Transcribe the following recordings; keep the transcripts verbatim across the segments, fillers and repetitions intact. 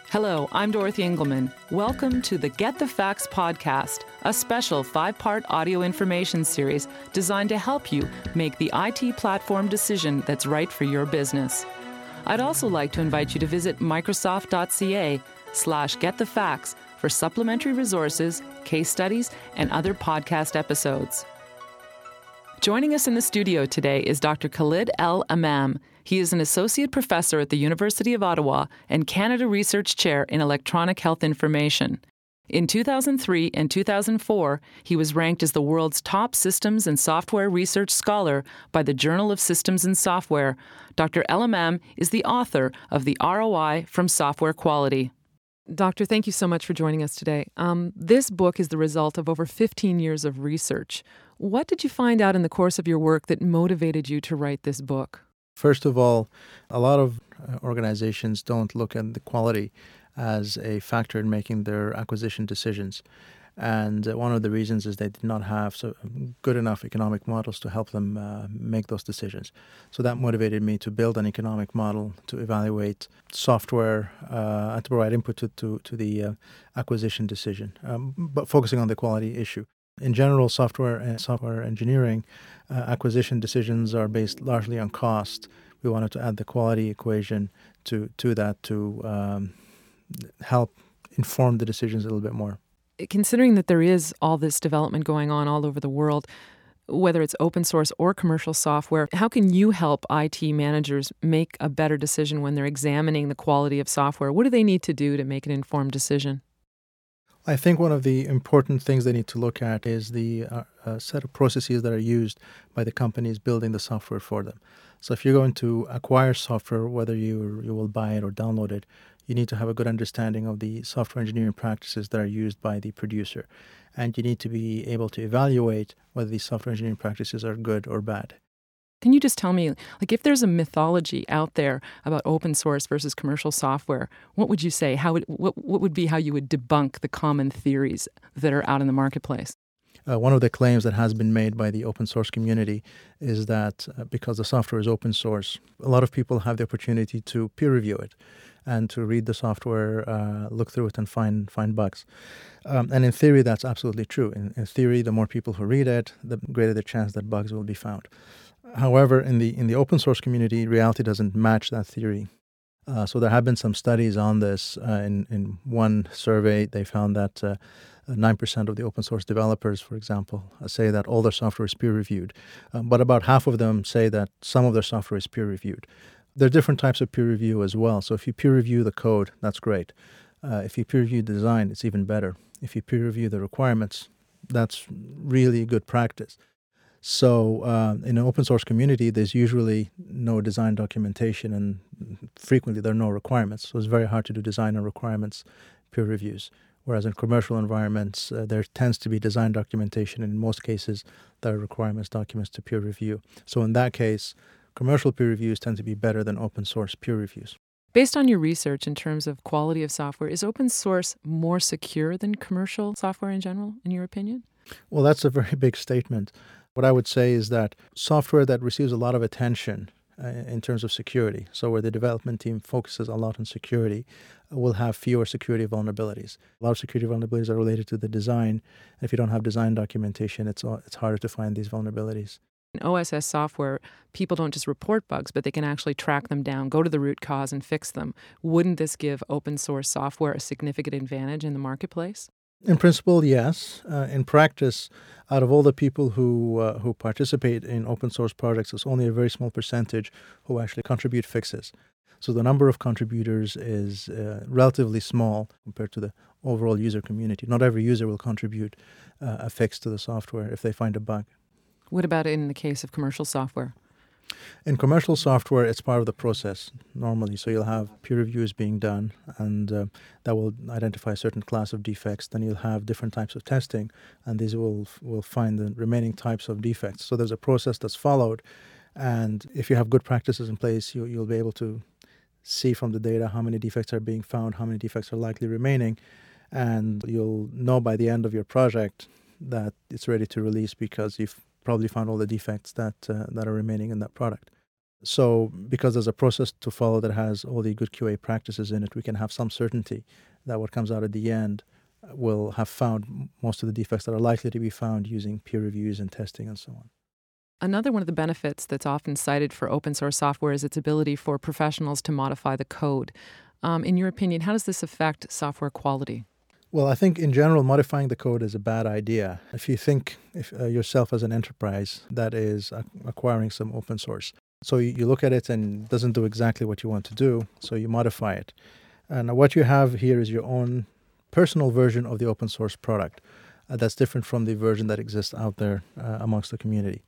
Hello, I'm Dorothy Engelman. Welcome to the Get the Facts podcast, a special five-part audio information series designed to help you make the I T platform decision that's right for your business. I'd also like to invite you to visit microsoft.ca slash get the facts for supplementary resources, case studies, and other podcast episodes. Joining us in the studio today is Doctor Khalid El Imam. He is an associate professor at the University of Ottawa and Canada Research Chair in Electronic Health Information. In two thousand three and two thousand four, he was ranked as the world's top systems and software research scholar by the Journal of Systems and Software. Doctor El Imam is the author of The R O I from Software Quality. Doctor, thank you so much for joining us today. Um, this book is the result of over fifteen years of research. What did you find out in the course of your work that motivated you to write this book? First of all, a lot of organizations don't look at the quality as a factor in making their acquisition decisions. And one of the reasons is they did not have so good enough economic models to help them uh, make those decisions. So that motivated me to build an economic model to evaluate software uh, and to provide input to, to, to the uh, acquisition decision, um, but focusing on the quality issue. In general, software and software engineering uh, acquisition decisions are based largely on cost. We wanted to add the quality equation to, to that to um, help inform the decisions a little bit more. Considering that there is all this development going on all over the world, whether it's open source or commercial software, how can you help I T managers make a better decision when they're examining the quality of software? What do they need to do to make an informed decision? I think one of the important things they need to look at is the uh, uh, set of processes that are used by the companies building the software for them. So if you're going to acquire software, whether you you will buy it or download it, you need to have a good understanding of the software engineering practices that are used by the producer. And you need to be able to evaluate whether these software engineering practices are good or bad. Can you just tell me, like, if there's a mythology out there about open source versus commercial software, what would you say? How would, what, what would be how you would debunk the common theories that are out in the marketplace? Uh, one of the claims that has been made by the open source community is that uh, because the software is open source, a lot of people have the opportunity to peer review it and to read the software, uh, look through it and find find bugs. Um, and in theory, that's absolutely true. In, in theory, the more people who read it, the greater the chance that bugs will be found. However, in the in the open source community, reality doesn't match that theory. Uh, so there have been some studies on this. Uh, in, in one survey, they found that uh, nine percent of the open source developers, for example, uh, say that all their software is peer-reviewed. Um, but about half of them say that some of their software is peer-reviewed. There are different types of peer review as well. So if you peer review the code, that's great. Uh, if you peer review the design, it's even better. If you peer review the requirements, that's really good practice. So uh, in an open source community, there's usually no design documentation and frequently there are no requirements. So it's very hard to do design and requirements peer reviews. Whereas in commercial environments, uh, there tends to be design documentation, and in most cases, there are requirements documents to peer review. So in that case, commercial peer reviews tend to be better than open source peer reviews. Based on your research in terms of quality of software, is open source more secure than commercial software in general, in your opinion? Well, that's a very big statement. What I would say is that software that receives a lot of attention uh, in terms of security, so where the development team focuses a lot on security, uh, will have fewer security vulnerabilities. A lot of security vulnerabilities are related to the design. And if you don't have design documentation, it's uh, it's harder to find these vulnerabilities. In O S S software, people don't just report bugs, but they can actually track them down, go to the root cause, and fix them. Wouldn't this give open source software a significant advantage in the marketplace? In principle, yes. Uh, in practice, out of all the people who uh, who participate in open source projects, it's only a very small percentage who actually contribute fixes. So the number of contributors is uh, relatively small compared to the overall user community. Not every user will contribute uh, a fix to the software if they find a bug. What about in the case of commercial software? In commercial software, it's part of the process normally. So you'll have peer reviews being done, and uh, that will identify a certain class of defects. Then you'll have different types of testing, and these will will find the remaining types of defects. So there's a process that's followed, and if you have good practices in place, you, you'll be able to see from the data how many defects are being found, how many defects are likely remaining, and you'll know by the end of your project that it's ready to release because you've probably found all the defects that uh, that are remaining in that product. So because there's a process to follow that has all the good Q A practices in it, we can have some certainty that what comes out at the end will have found most of the defects that are likely to be found using peer reviews and testing and so on. Another one of the benefits that's often cited for open source software is its ability for professionals to modify the code. Um, in your opinion, how does this affect software quality? Well, I think in general, modifying the code is a bad idea. If you think if, uh, yourself as an enterprise that is uh, acquiring some open source, so you, you look at it and it doesn't do exactly what you want to do, so you modify it. And what you have here is your own personal version of the open source product uh, that's different from the version that exists out there uh, amongst the community.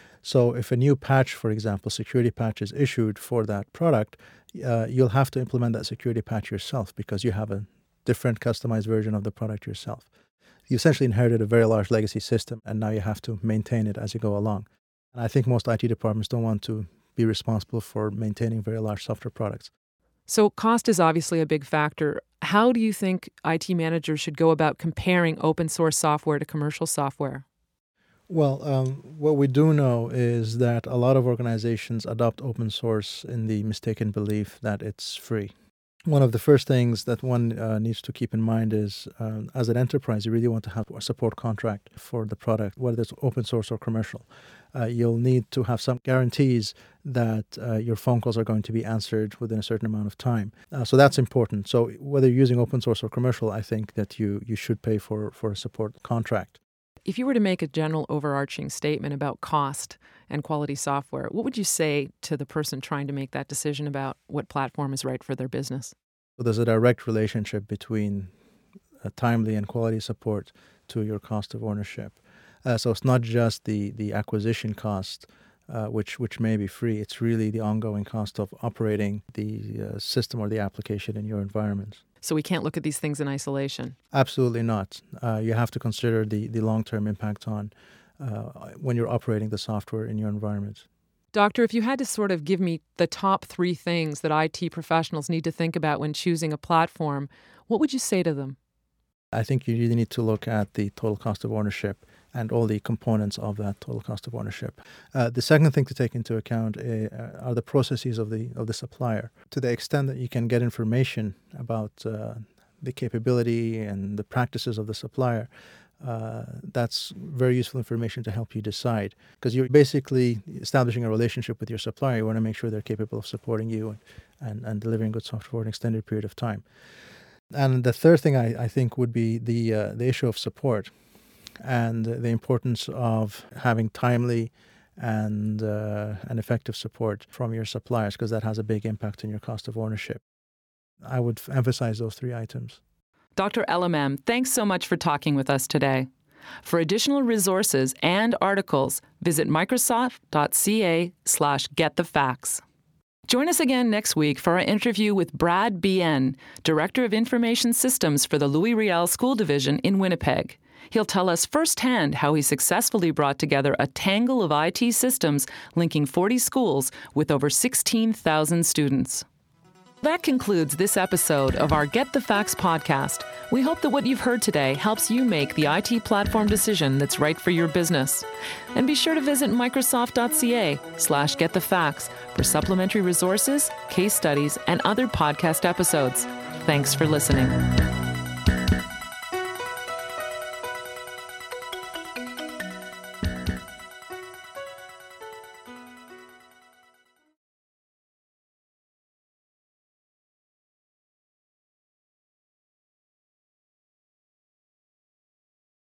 So if a new patch, for example, security patch is issued for that product, uh, you'll have to implement that security patch yourself because you have a different customized version of the product yourself. You essentially inherited a very large legacy system, and now you have to maintain it as you go along. And I think most I T departments don't want to be responsible for maintaining very large software products. So cost is obviously a big factor. How do you think I T managers should go about comparing open source software to commercial software? Well, um, what we do know is that a lot of organizations adopt open source in the mistaken belief that it's free. One of the first things that one uh, needs to keep in mind is, uh, as an enterprise, you really want to have a support contract for the product, whether it's open source or commercial. Uh, you'll need to have some guarantees that uh, your phone calls are going to be answered within a certain amount of time. Uh, so that's important. So whether you're using open source or commercial, I think that you, you should pay for, for a support contract. If you were to make a general overarching statement about cost and quality software, what would you say to the person trying to make that decision about what platform is right for their business? So there's a direct relationship between a timely and quality support to your cost of ownership. Uh, so it's not just the, the acquisition cost, uh, which which may be free. It's really the ongoing cost of operating the uh, system or the application in your environment. So we can't look at these things in isolation? Absolutely not. Uh, you have to consider the, the long-term impact on uh, when you're operating the software in your environment. Doctor, if you had to sort of give me the top three things that I T professionals need to think about when choosing a platform, what would you say to them? I think you really need to look at the total cost of ownership and all the components of that total cost of ownership. Uh, the second thing to take into account uh, are the processes of the of the supplier. To the extent that you can get information about uh, the capability and the practices of the supplier, uh, that's very useful information to help you decide. Because you're basically establishing a relationship with your supplier. You want to make sure they're capable of supporting you and, and, and delivering good software for an extended period of time. And the third thing I, I think would be the uh, the issue of support and the importance of having timely and uh, and effective support from your suppliers, because that has a big impact on your cost of ownership. I would f- emphasize those three items. Doctor Elamam, thanks so much for talking with us today. For additional resources and articles, visit microsoft.ca slash getthefacts. Join us again next week for our interview with Brad Bien, Director of Information Systems for the Louis Riel School Division in Winnipeg. He'll tell us firsthand how he successfully brought together a tangle of I T systems linking forty schools with over sixteen thousand students. That concludes this episode of our Get the Facts podcast. We hope that what you've heard today helps you make the I T platform decision that's right for your business. And be sure to visit microsoft.ca slash get the facts for supplementary resources, case studies, and other podcast episodes. Thanks for listening.